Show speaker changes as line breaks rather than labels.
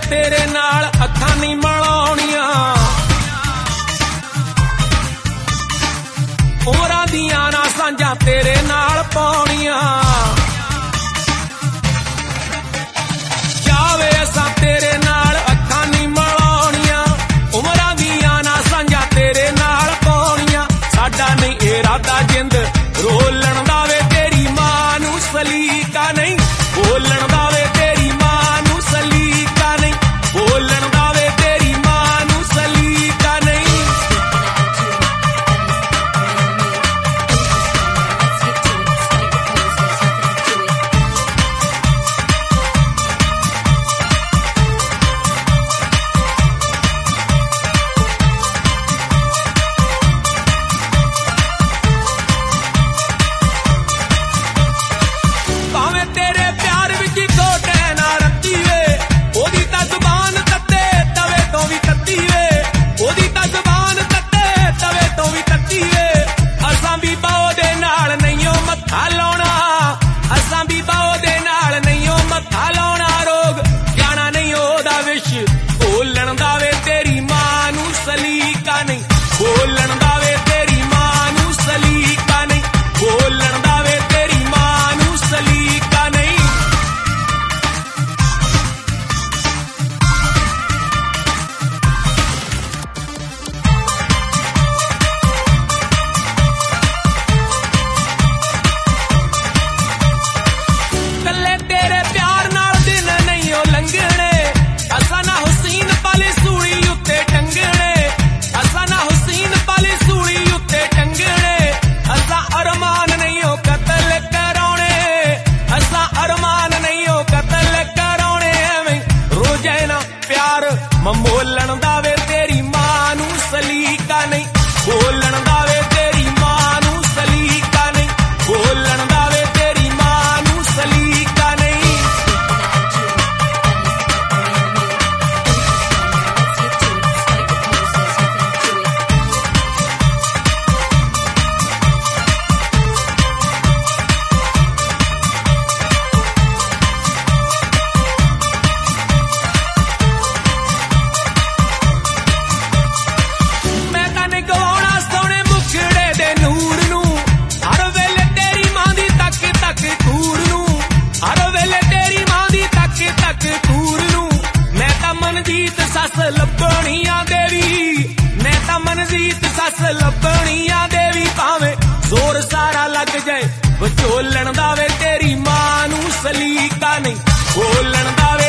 तेरे नाल अखां नहीं मलाउणियां, उमरां दियां ना सांझां तेरे नाल पाउणियां। जावे असां तेरे नाल अखां नहीं मलाउणियां, उमरां दियां ना सांझां तेरे नाल पाउणियां। साडा नहीं इरादा जिंद रोलण दा वे तेरी मां नूं सलीका नहीं, बोलण दा वे तेरी मां नूं सलीका नहीं, बोलण दा वे तेरी मां नूं सलीका नहीं। भावें तेरे प्यार विच कोटे ना रत्ती वे, ओदी तां ज़ुबान तत्ते तवे तो भी तत्ती वे, ओदी तां ज़ुबान तत्ते तवे तो भी तत्ती वे। असां भी बाओ दे नाल नहींओ मत्था लाउणा, असां भी बाओ दे नाल नहींओ मत्था लाउणा। रोग जाना नहीं ओदा विश, बोलण दा वे तेरी मां नूं सलीका नहीं, बोलण दा वे तेरी मां नूं सलीका नहीं, बोलण दा वे तेरी मां नूं सलीका नहीं। कल्ले तेरे प्यार नाल दिन नहीं ओ लंघणे, असां ना हुसैन पाली सूली उत्ते टंगणे, असां ना हुसैन पाली सूली उत्ते टंगणे। असां अरमान नहीं ओ कतल कराउणे, असां अरमान नहीं ओ कतल कराउणे। एवें रोजाना प्यार मोलण दा वे तेरी मां नूं सलीका नहीं, बोलण दा वे तेरी मां नूं सलीका नहीं, बोलण दा वे तेरी मां नूं सलीका नहीं। मैं तां नहीं गवाउणा सोहणे मुखड़े दे नूर नूं, हर वेले तेरी मां दी तक तक कूर नूं, हर वेले तेरी मां दी तक तक कूर नूं। मैं तां मनजीत सस लभणियां देवी, मैं तां मनजीत सस लभणियां देवी। भावें जोर सारा लग जाए, विचोलण दा वे तेरी मां नूं सलीका नहीं, बोलण दा